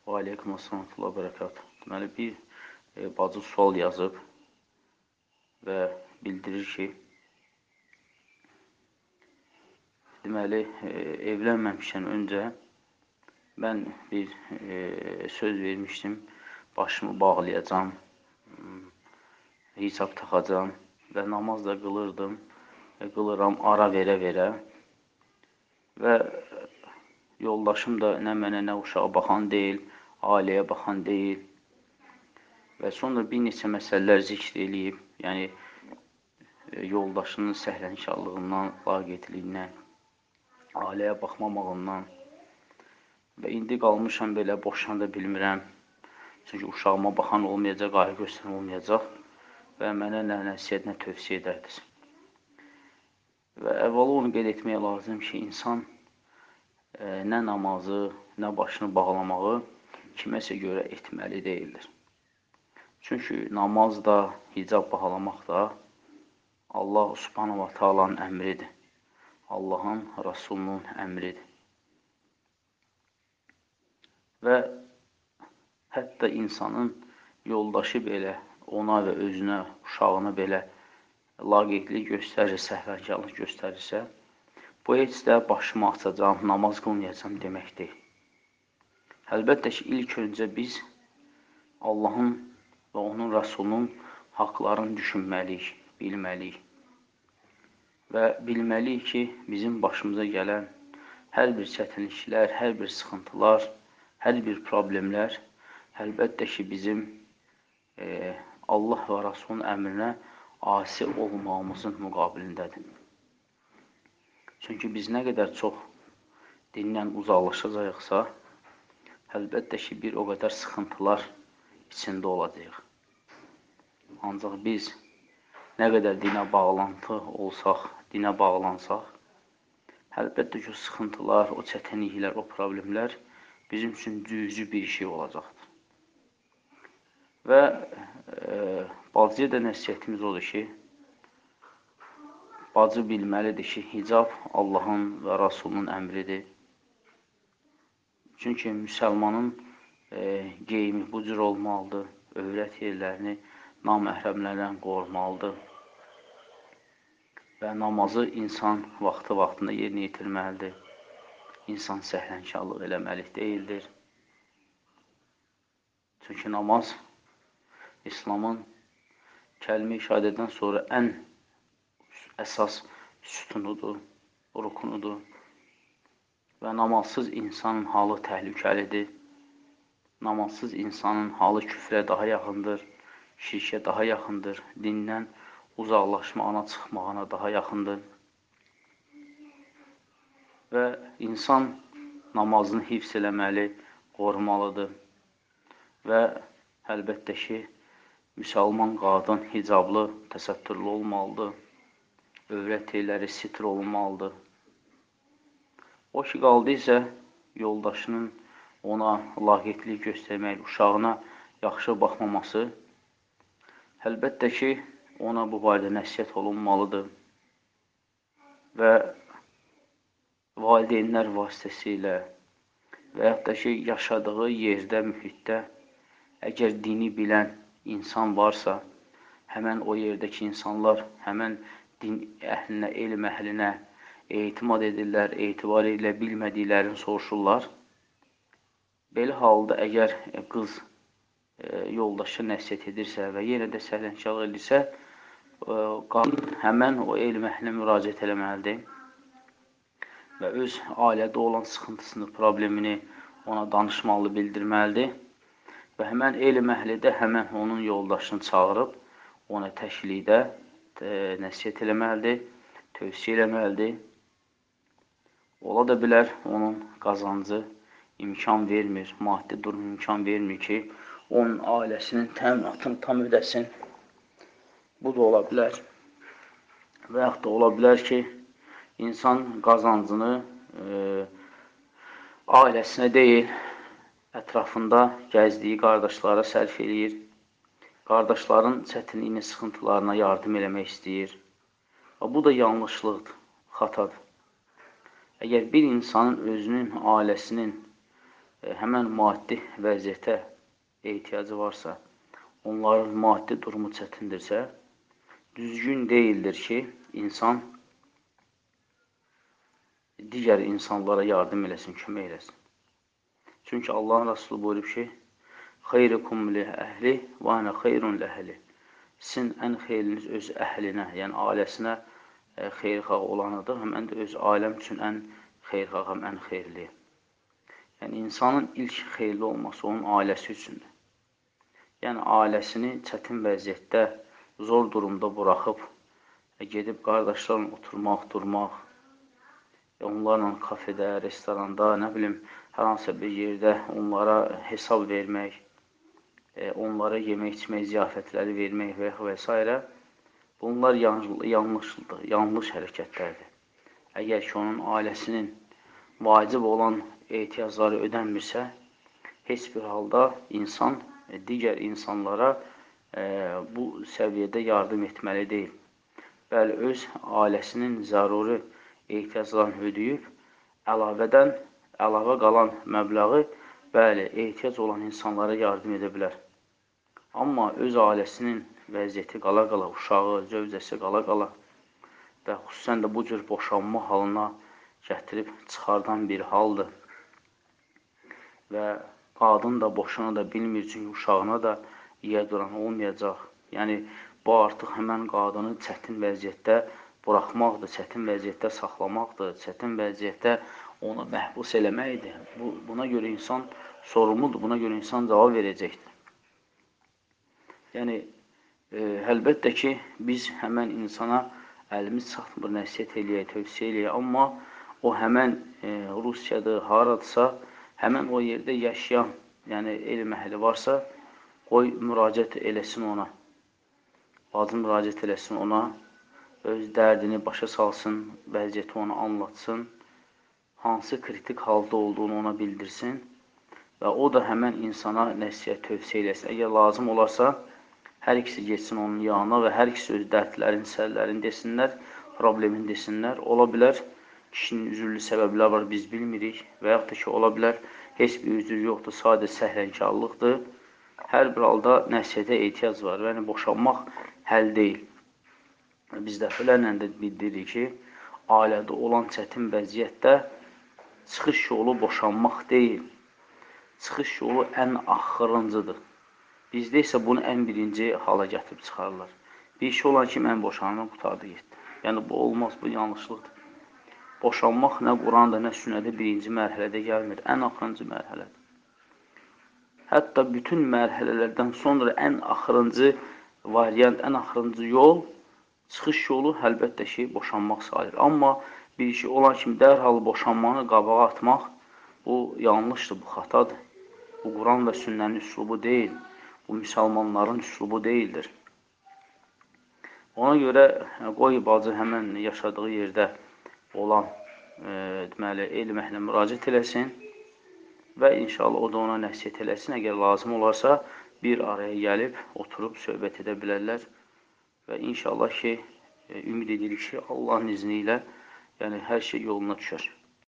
Və aleykum əssalam və bərəkatuhu. Deməli, bir bacı sual yazıb və bildirir ki, deməli, evlənməmişdən öncə mən bir söz vermişdim, başımı bağlayacam, hicab taxacam və namaz da qılırdım və qılıram ara verə-verə və yoldaşım da nə mənə, nə uşağa baxan deyil, ailəyə baxan deyil və sonra bir neçə məsələlər zikr eləyib, yəni yoldaşının səhlənkarlığından, laqeydliyindən, ailəyə baxmamağından və indi qalmışam belə boşan da bilmirəm, çünki uşağıma baxan olmayacaq, ailə göstərən olmayacaq və mənə nə nəsiyyət, nə tövsiyə edərdiniz. Və əvvəla onu qeyd etməyə lazım ki, insan nə namazı, nə başını bağlamağı kiməsə görə etməli deyildir. Çünki namaz da, hicab bağlamaq da Allah Subhanahu wa Ta'alanın əmridir. Allahın, Rasulunun əmridir. Və hətta insanın yoldaşı belə ona və özünə, uşağına belə laqeydlik göstərirsə, səhlənkarlıq göstərirsə, bu heç də başımı açacam, namaz qılmayacam demək deyil. Əlbəttə ki, ilk öncə biz Allahın və onun Rasulunun haqlarını düşünməliyik, bilməliyik. Və bilməliyik ki, bizim başımıza gələn hər bir çətinliklər, hər bir sıxıntılar, hər bir problemlər əlbəttə ki, bizim Allah və Rasulun əmrinə asi olmağımızın müqabilindədir. Çünki biz nə qədər çox dindən uzaqlaşacaqsa, əlbəttə ki, bir o qədər sıxıntılar içində olacaq. Ancaq biz nə qədər dinə bağlantı olsaq, dinə bağlansaq, əlbəttə ki, o sıxıntılar, o çətinliklər, o problemlər bizim üçün cüzi bir şey olacaqdır. Və bacıya da nəsiyyətimiz odur ki, bacı bilməlidir ki, hicab Allahın və Rasulunun əmridir. Çünki müsəlmanın geyimi bu cür olmalıdır, övrət yerlərini naməhrəmlərdən qorumalıdır və namazı insan vaxtında yerinə yetirməlidir. İnsan səhlənkarlıq eləməli deyildir. Çünki namaz İslamın kəlmə-i şəhadətdən sonra ən əsas sütunudur, rukunudur və namazsız insanın halı təhlükəlidir. Namazsız insanın halı küfrə daha yaxındır, şirkə daha yaxındır, dindən uzaqlaşmağına, çıxmağına daha yaxındır. Və insan namazını hifz eləməli, qorumalıdır və əlbəttə ki, müsəlman qadın hicablı, təsəttürlü olmalıdır. Övrət yerləri sitr olmalıdır. O ki, qaldı isə yoldaşının ona laqeydlik göstərmək, uşağına yaxşı baxmaması, əlbəttə ki, ona bu barədə nəsihət olunmalıdır və valideynlər vasitəsilə və yaxud da ki, yaşadığı yerdə, mühitdə əgər dini bilən insan varsa, həmən o yerdəki insanlar, həmən din əhlinə, elm əhlinə etimad edirlər, etibar edilə bilmədiklərini soruşurlar. Belə halda əgər qız yoldaşı nəsihət edirsə və yenə də səhlənkarlıq edirsə, qadın həmən o elm əhlinə müraciət eləməlidir və öz ailədə olan sıxıntısını, problemini ona danışmalı, bildirməlidir və həmən elm əhli də həmən onun yoldaşını çağırıb ona təklikdə nəsihət eləməlidir, tövsiyə eləməlidir. Ola da bilər, onun qazancı imkan vermir, maddi durum imkan vermir ki, onun ailəsinin təminatını tam ödəsin. Bu da ola bilər. Və yaxud da ola bilər ki, insan qazancını ailəsinə deyil, ətrafında gəzdiyi qardaşlara sərf eləyir. Qardaşların çətinliyini, sıxıntılarına yardım eləmək istəyir. Bu da yanlışlıqdır, xatadır. Əgər bir insanın özünün, ailəsinin həmən maddi vəziyyətə ehtiyacı varsa, onların maddi durumu çətindirsə, düzgün deyildir ki, insan digər insanlara yardım eləsin, kömək eləsin. Çünki Allahın Rasulü buyurub ki, xeyrikum li əhli və anə xeyrun ləhli. Sizin ən xeyriniz öz əhlinə, yəni ailəsinə xeyrxalq olanıdır. Mən də öz ailəm üçün ən xeyrxalqam, ən xeyirliyim. Yəni, insanın ilk xeyirli olması onun ailəsi üçündür. Yəni, ailəsini çətin vəziyyətdə, zor durumda buraxıb, gedib qardaşlarla oturmaq, durmaq, onlarla kafedə, restoranda, nə bilim, hər hansısa bir yerdə onlara hesab vermək, onlara yemək, içmək, ziyafətləri vermək və s. Bunlar yanlışdır, yanlış hərəkətlərdir. Əgər ki, onun ailəsinin vacib olan ehtiyacları ödənmirsə, heç bir halda insan digər insanlara bu səviyyədə yardım etməli deyil. Bəli, öz ailəsinin zəruri ehtiyaclarını ödəyib, əlavə qalan məbləği, bəli, ehtiyac olan insanlara yardım edə bilər. Amma öz ailəsinin vəziyyəti qala-qala, uşağı, zövcəsi qala-qala və xüsusən də bu cür boşanma halına gətirib çıxardan bir haldır. Və qadın da boşana da bilmir, çünki uşağına da yer duran olmayacaq. Yəni, bu artıq həmən qadını çətin vəziyyətdə buraxmaqdır, çətin vəziyyətdə saxlamaqdır, çətin vəziyyətdə onu məhbus eləməkdir. Buna görə insan sorumludur, buna görə insan cavab verəcəkdir. Yəni, əlbəttə ki, biz həmən insana əlimiz çatmır, nəsiyyət eləyək, tövsiyə eləyək, amma o həmən Rusiyadır, haradırsa, həmən o yerdə yaşayan, yəni elm əhli varsa, qoy müraciət eləsin ona. Bacı müraciət eləsin ona, öz dərdini başa salsın, vəziyyəti ona anlatsın, hansı kritik halda olduğunu ona bildirsin və o da həmən insana nəsiyyət tövsiyə eləsin. Əgər lazım olarsa, hər ikisi geçsin onun yanına və hər ikisi öz dərdlərin, sərlərini desinlər, problemini desinlər. Ola bilər, kişinin üzürlü səbəblər var, biz bilmirik və yaxud da ki, ola bilər, heç bir üzür yoxdur, sadəcə səhlənkarlıqdır. Hər bir halda nəsiyyətə ehtiyac var. Yəni, boşanmaq həll deyil. Biz dəfələrlə də bildiririk ki, ailədə olan çətin vəziyyətdə çıxış yolu boşanmaq deyil. Çıxış yolu ən axırıncıdır. Bizdə isə bunu ən birinci hala gətirib çıxarırlar. Bir şey olan ki, mən boşanma qutardı getdi. Yəni, bu olmaz, bu yanlışlıqdır. Boşanmaq nə Quranda, nə sünnədə birinci mərhələdə gəlmir, ən axırıncı mərhələdir. Hətta bütün mərhələlərdən sonra ən axırıncı variant, ən axırıncı yol, çıxış yolu əlbəttə ki, boşanmaq sayılır. Amma bir şey olan kimi dərhal boşanmanı qabağa atmaq, bu yanlışdır, bu xatadır. Bu Quran və sünnənin üslubu deyil. Bu, müsəlmanların üslubu deyildir. Ona görə, qoy bacı həmən yaşadığı yerdə olan deməli, elm əhlinə müraciət eləsin və inşallah o da ona nəsiyyət eləsin. Əgər lazım olarsa, bir araya gəlib, oturub söhbət edə bilərlər və inşallah ki, ümid edirik ki, Allahın izni ilə yəni, hər şey yoluna düşər.